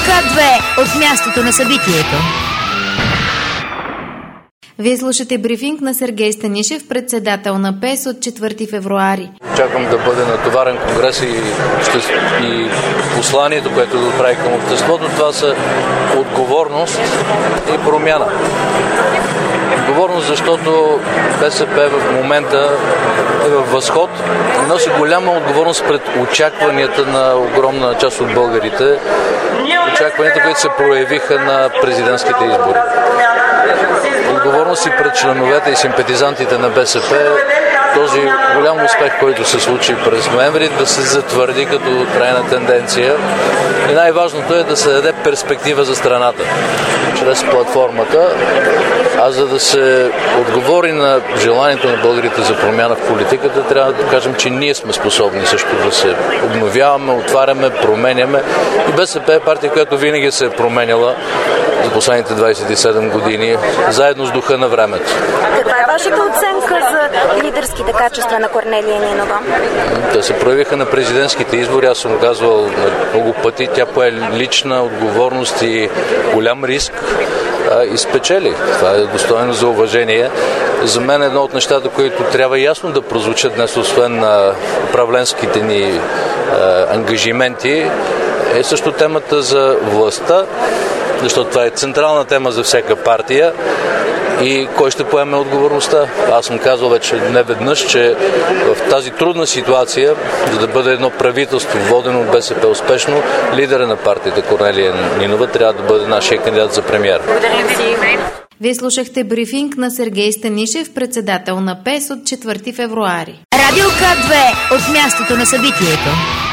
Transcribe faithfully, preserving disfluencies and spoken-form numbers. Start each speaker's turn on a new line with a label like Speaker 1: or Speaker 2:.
Speaker 1: К две от мястото на събитието.
Speaker 2: Вие слушате брифинг на Сергей Станишев, председател на ПЕС от четвърти февруари.
Speaker 3: Очаквам да бъде натоварен конгрес и, и посланието, което да отправи към обществото, това са отговорност и промяна. Отговорност, защото БСП в момента е във възход и носи голяма отговорност пред очакванията на огромна част от българите, очакванията, които се проявиха на президентските избори. Отговорност и пред членовете и симпатизантите на БСП, този голям успех, който се случи през ноември, да се затвърди като трайна тенденция. И най-важното е да се даде перспектива за страната чрез платформата, а за да се отговори на желанието на българите за промяна в политиката, трябва да кажем, че ние сме способни също да се обновяваме, отваряме, променяме. И БСП е партия, която винаги се е променяла за последните двадесет и седем години, заедно с духа на времето.
Speaker 4: Каква е вашата оценка за лидерските качества на Корнелия Нинова?
Speaker 3: Те се проявиха на президентските избори, аз съм казвал много пъти, тя пое лична отговорност и голям риск а, и спечели. Това е достойно за уважение. За мен едно от нещата, които трябва ясно да прозвучат днес, освен на управленските ни а, ангажименти, е също темата за властта, защото това е централна тема за всяка партия и кой ще поеме отговорността. Аз съм казал вече не веднъж, че в тази трудна ситуация, за да бъде едно правителство водено от БСП успешно, лидера на партията Корнелия Нинова трябва да бъде нашия кандидат за премиер.
Speaker 4: Благодарим ви.
Speaker 2: Вие слушахте брифинг на Сергей Станишев, председател на ПЕС от четвърти февруари.
Speaker 1: Радио К две от мястото на събитието.